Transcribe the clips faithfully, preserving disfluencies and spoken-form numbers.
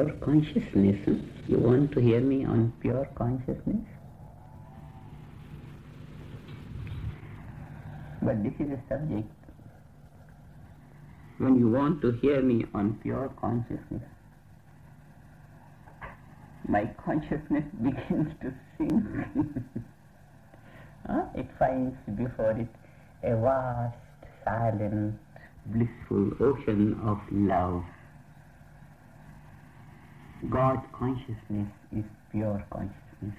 pure consciousness. Huh? You want to hear me on pure consciousness? But this is a subject. When you want to hear me on pure consciousness, my consciousness begins to sink. huh? It finds before it a vast, silent, blissful ocean of love. God's consciousness is pure consciousness.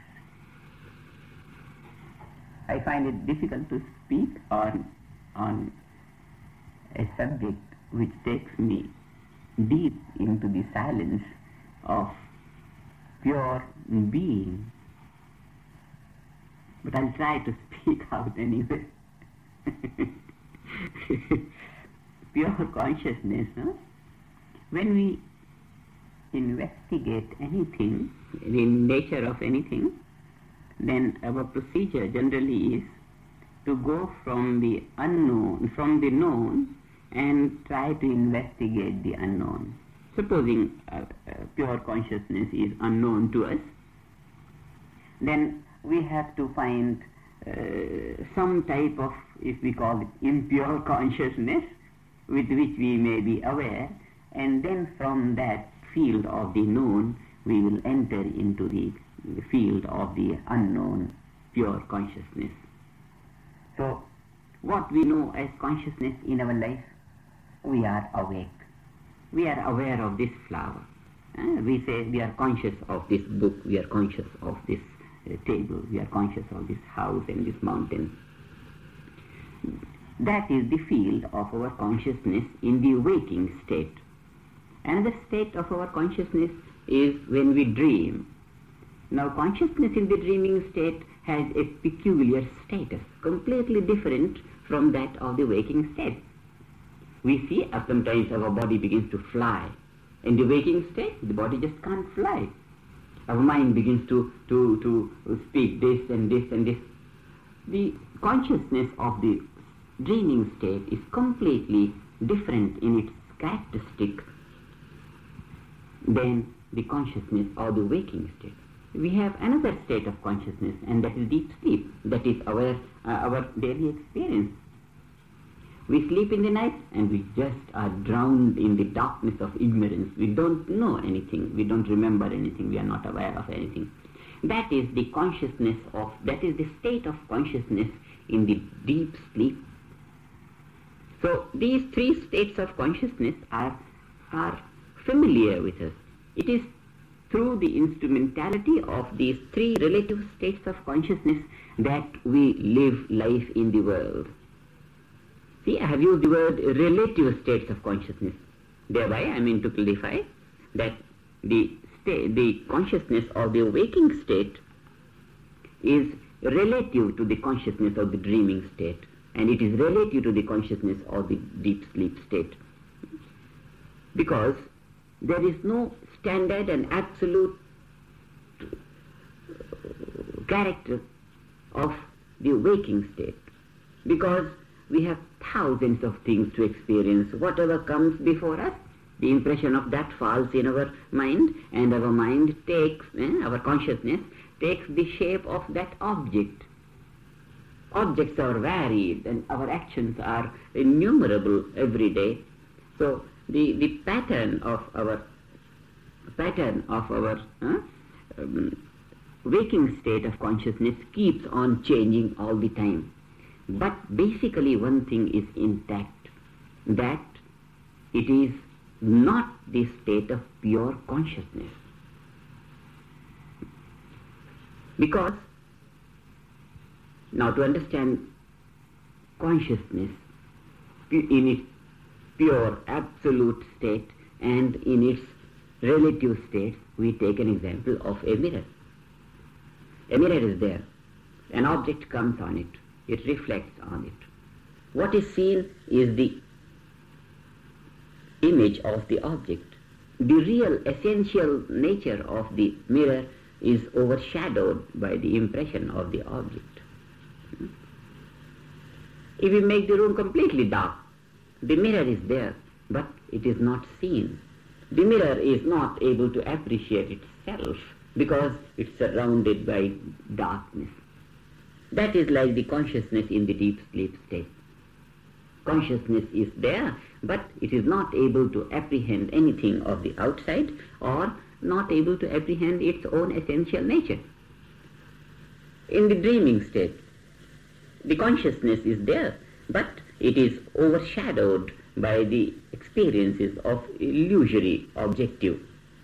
I find it difficult to speak on, on a subject which takes me deep into the silence of pure being. But I'll try to speak out anyway. Pure consciousness. Huh? When we investigate anything, the nature of anything, then our procedure generally is to go from the unknown, from the known, and try to investigate the unknown. Supposing uh, uh, pure consciousness is unknown to us, then we have to find uh, some type of, if we call it impure consciousness, with which we may be aware, and then from that field of the known, we will enter into the, the field of the unknown, pure consciousness. So, what we know as consciousness in our life, we are awake. We are aware of this flower. Uh, we say we are conscious of this book, we are conscious of this uh, table, we are conscious of this house and this mountain. That is the field of our consciousness in the waking state. Another state of our consciousness is when we dream. Now, consciousness in the dreaming state has a peculiar status, completely different from that of the waking state. We see uh, sometimes our body begins to fly. In the waking state, the body just can't fly. Our mind begins to, to, to speak this and this and this. The consciousness of the dreaming state is completely different in its characteristic than the consciousness of the waking state. We have another state of consciousness, and that is deep sleep. That is our, uh, our daily experience. We sleep in the night and we just are drowned in the darkness of ignorance. We don't know anything, we don't remember anything, we are not aware of anything. That is the consciousness of, that is the state of consciousness in the deep sleep. So these three states of consciousness are, are familiar with us. It is through the instrumentality of these three relative states of consciousness that we live life in the world. See, I have used the word relative states of consciousness. Thereby I mean to clarify that the state, the consciousness of the waking state is relative to the consciousness of the dreaming state, and it is relative to the consciousness of the deep sleep state. Because there is no standard and absolute character of the waking state, because we have thousands of things to experience. Whatever comes before us, the impression of that falls in our mind, and our mind takes, eh, our consciousness takes the shape of that object. Objects are varied and our actions are innumerable every day. So the, the pattern of our pattern of our uh, um, waking state of consciousness keeps on changing all the time. But basically one thing is intact, that it is not the state of pure consciousness. Because, now to understand consciousness in its pure absolute state and in its relative state, we take an example of a mirror. A mirror is there, an object comes on it, it reflects on it. What is seen is the image of the object. The real essential nature of the mirror is overshadowed by the impression of the object. If we make the room completely dark, the mirror is there, but it is not seen. The mirror is not able to appreciate itself because it's surrounded by darkness. That is like the consciousness in the deep sleep state. Consciousness is there, but it is not able to apprehend anything of the outside or not able to apprehend its own essential nature. In the dreaming state, the consciousness is there, but it is overshadowed by the experiences of illusory objective,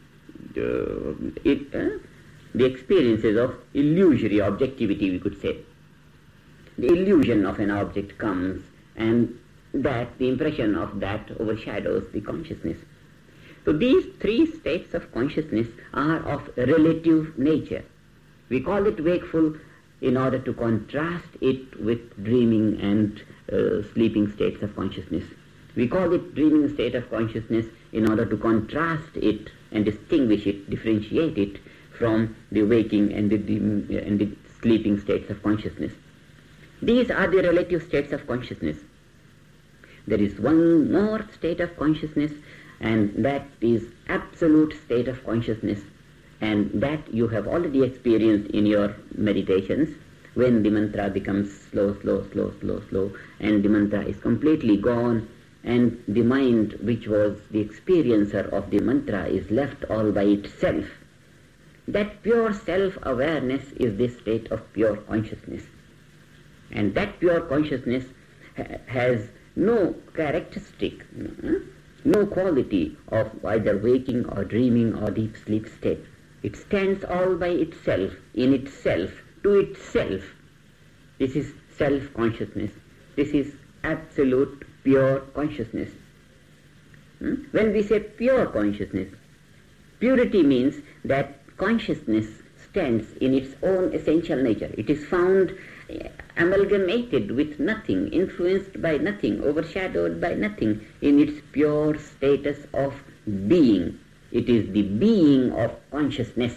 uh, it, uh, the experiences of illusory objectivity, we could say. The illusion of an object comes, and that the impression of that overshadows the consciousness. So these three states of consciousness are of relative nature. We call it wakeful in order to contrast it with dreaming and uh, sleeping states of consciousness. We call it dreaming state of consciousness in order to contrast it and distinguish it, differentiate it from the waking and the, and the sleeping states of consciousness. These are the relative states of consciousness. There is one more state of consciousness, and that is absolute state of consciousness, and that you have already experienced in your meditations when the mantra becomes slow, slow, slow, slow, slow, and the mantra is completely gone, and the mind, which was the experiencer of the mantra, is left all by itself. That pure self-awareness is the state of pure consciousness. And that pure consciousness ha- has no characteristic, no quality of either waking or dreaming or deep sleep state. It stands all by itself, in itself, to itself. This is self-consciousness. This is absolute pure consciousness. Hmm? When we say pure consciousness, purity means that consciousness stands in its own essential nature. It is found amalgamated with nothing, influenced by nothing, overshadowed by nothing, in its pure status of being. It is the being of consciousness.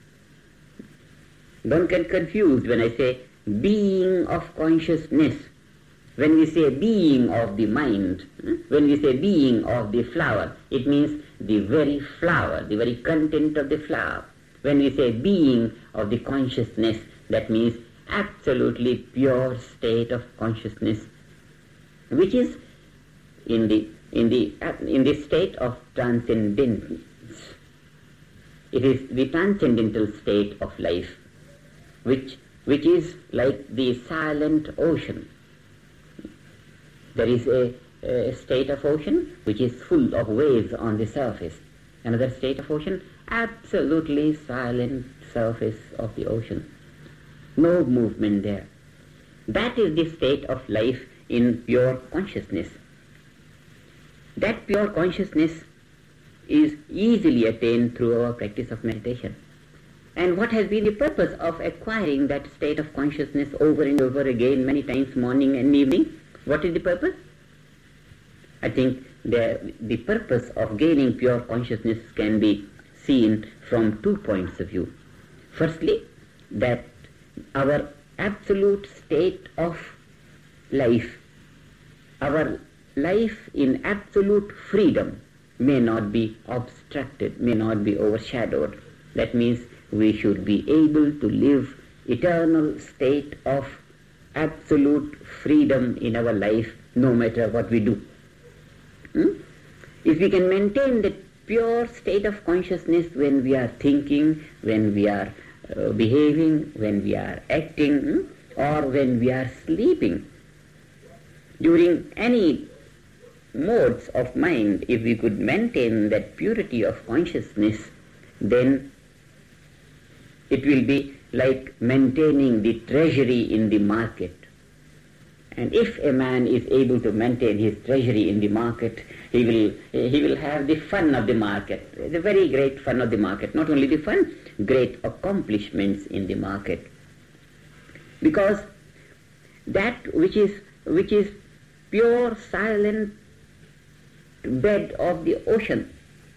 Don't get confused when I say being of consciousness. When we say being of the mind, when we say being of the flower, it means the very flower, the very content of the flower. When we say being of the consciousness, that means absolutely pure state of consciousness, which is in the in the in the state of transcendence. It is the transcendental state of life, which which is like the silent ocean. There is a, a state of ocean which is full of waves on the surface. Another state of ocean, absolutely silent surface of the ocean. No movement there. That is the state of life in pure consciousness. That pure consciousness is easily attained through our practice of meditation. And what has been the purpose of acquiring that state of consciousness over and over again, many times, morning and evening? What is the purpose? I think the, the purpose of gaining pure consciousness can be seen from two points of view. Firstly, that our absolute state of life, our life in absolute freedom, may not be obstructed, may not be overshadowed. That means we should be able to live eternal state of absolute freedom in our life, no matter what we do. Hmm? If we can maintain that pure state of consciousness when we are thinking, when we are uh, behaving, when we are acting, hmm? or when we are sleeping, during any modes of mind, if we could maintain that purity of consciousness, then it will be like maintaining the treasury in the market. And if a man is able to maintain his treasury in the market, he will he will have the fun of the market, the very great fun of the market. Not only the fun, great accomplishments in the market. Because that which is which is pure, silent bed of the ocean,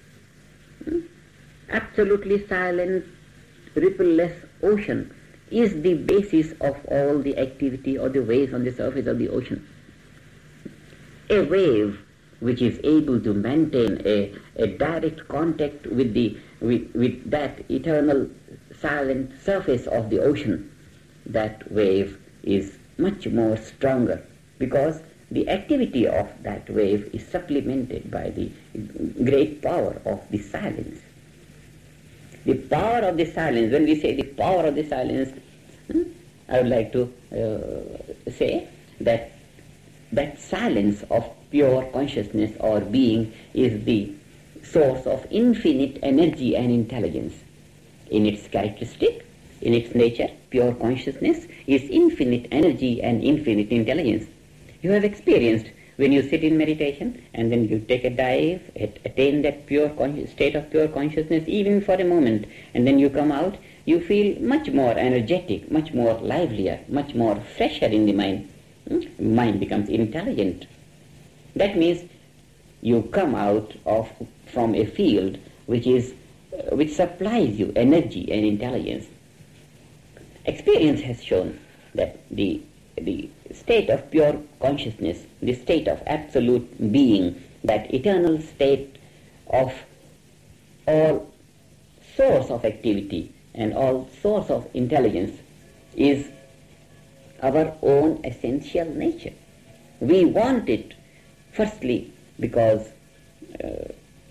absolutely silent, rippleless ocean, is the basis of all the activity or the waves on the surface of the ocean. A wave which is able to maintain a, a direct contact with, the, with, with that eternal silent surface of the ocean, that wave is much more stronger, because the activity of that wave is supplemented by the great power of the silence. The power of the silence, when we say the power of the silence, hmm, I would like to uh, say that that silence of pure consciousness or being is the source of infinite energy and intelligence. In its characteristic, in its nature, pure consciousness is infinite energy and infinite intelligence. You have experienced when you sit in meditation and then you take a dive, attain that pure state of pure consciousness even for a moment, and then you come out, you feel much more energetic, much more livelier, much more fresher in the mind. Hmm? Mind becomes intelligent. That means you come out of from a field which is uh, which supplies you energy and intelligence. Experience has shown that the the state of pure consciousness, the state of absolute being, that eternal state of all source of activity and all source of intelligence, is our own essential nature. We want it, firstly, because uh,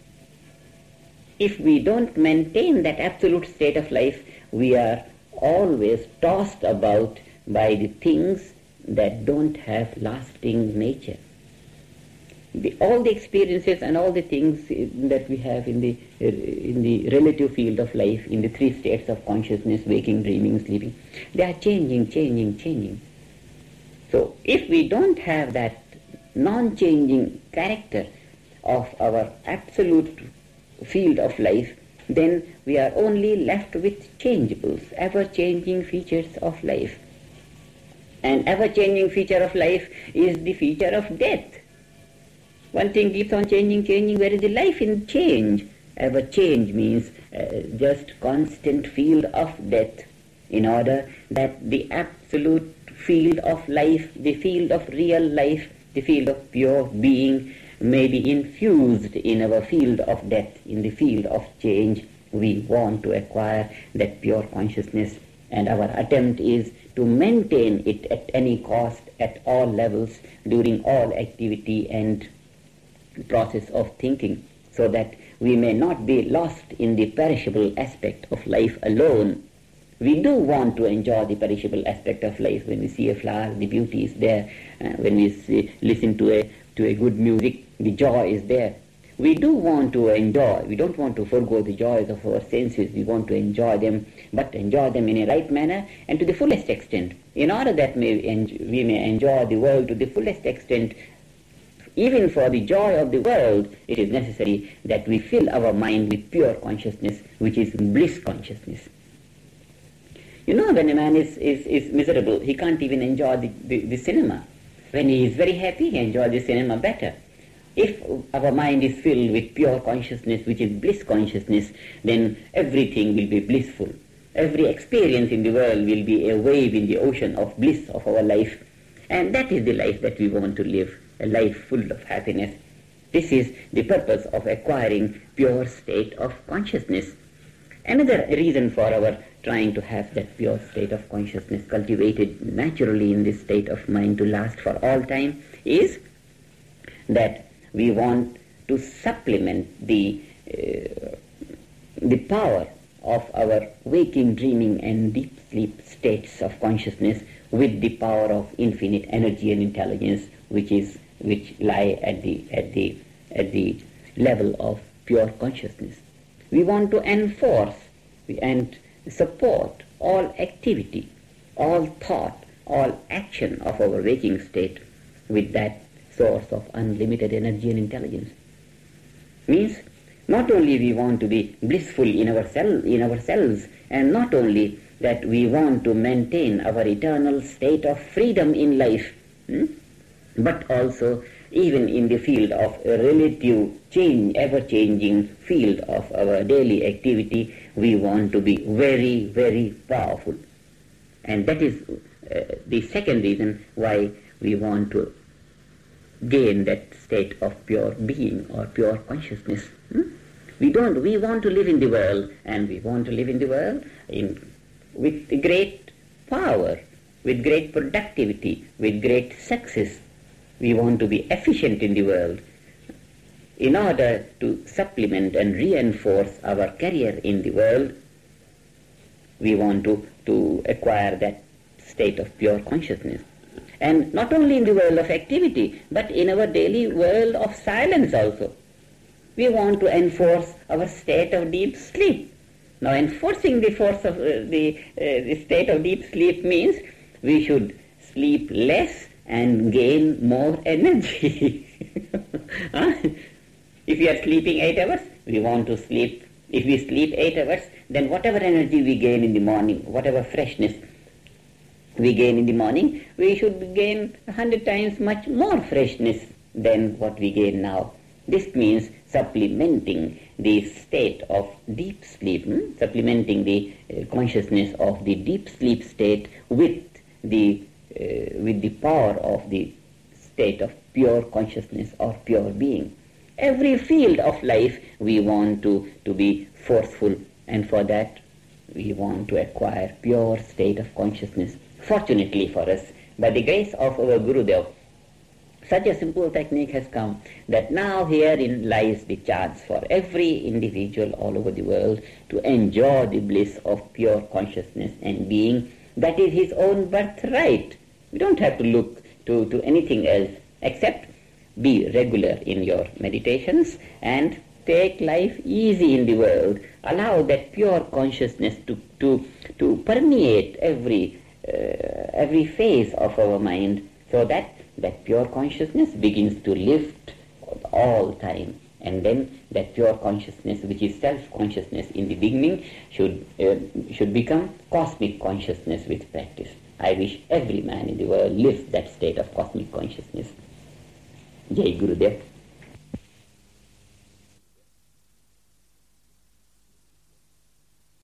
if we don't maintain that absolute state of life, we are always tossed about by the things that don't have lasting nature. The, all the experiences and all the things that we have in the uh, in the relative field of life, in the three states of consciousness, waking, dreaming, sleeping, they are changing, changing, changing. So if we don't have that non-changing character of our absolute field of life, then we are only left with changeables, ever-changing features of life. An ever-changing feature of life is the feature of death. One thing keeps on changing, changing. Where is the life in change? Ever change means uh, just constant field of death, in order that the absolute field of life, the field of real life, the field of pure being may be infused in our field of death, in the field of change. We want to acquire that pure consciousness, and our attempt is to maintain it at any cost, at all levels, during all activity and process of thinking, so that we may not be lost in the perishable aspect of life alone. We do want to enjoy the perishable aspect of life. When we see a flower, the beauty is there. Uh, when we see, listen to a to a good music, the joy is there. We do want to enjoy. We don't want to forego the joys of our senses. We want to enjoy them, but enjoy them in a right manner and to the fullest extent. In order that may en- we may enjoy the world to the fullest extent, even for the joy of the world, it is necessary that we fill our mind with pure consciousness, which is bliss consciousness. You know, when a man is, is, is miserable, he can't even enjoy the, the, the cinema. When he is very happy, he enjoys the cinema better. If our mind is filled with pure consciousness, which is bliss consciousness, then everything will be blissful. Every experience in the world will be a wave in the ocean of bliss of our life. And that is the life that we want to live, a life full of happiness. This is the purpose of acquiring pure state of consciousness. Another reason for our trying to have that pure state of consciousness cultivated naturally in this state of mind to last for all time is that we want to supplement the uh, the power of our waking, dreaming and deep sleep states of consciousness with the power of infinite energy and intelligence, which is which lie at the at the at the level of pure consciousness. We want to enforce and support all activity, all thought, all action of our waking state with that source of unlimited energy and intelligence. Means not only we want to be blissful in ourselves, in ourselves, and not only that we want to maintain our eternal state of freedom in life, hmm? but also even in the field of a relative change, ever-changing field of our daily activity, we want to be very, very powerful. And that is uh, the second reason why we want to gain that state of pure being or pure consciousness. Hmm? We don't. We want to live in the world, and we want to live in the world in with great power, with great productivity, with great success. We want to be efficient in the world in order to supplement and reinforce our career in the world. We want to, to acquire that state of pure consciousness. And not only in the world of activity, but in our daily world of silence also. We want to enforce our state of deep sleep. Now, enforcing the force of uh, the, uh, the state of deep sleep means we should sleep less and gain more energy. Huh? If we are sleeping eight hours, we want to sleep. If we sleep eight hours, then whatever energy we gain in the morning, whatever freshness we gain in the morning, we should gain a hundred times much more freshness than what we gain now. This means supplementing the state of deep sleep, hmm? supplementing the uh, consciousness of the deep sleep state with the uh, with the power of the state of pure consciousness or pure being. Every field of life we want to, to be forceful, and for that we want to acquire pure state of consciousness. Fortunately for us, by the grace of our Gurudev, such a simple technique has come that now herein lies the chance for every individual all over the world to enjoy the bliss of pure consciousness and being. That is his own birthright. We don't have to look to, to anything else except be regular in your meditations and take life easy in the world. Allow that pure consciousness to, to, to permeate every, uh, every phase of our mind, so that that pure consciousness begins to lift all time. And then that pure consciousness, which is self-consciousness in the beginning, should uh, should become cosmic consciousness with practice. I wish every man in the world lives that state of cosmic consciousness. Jai Gurudev.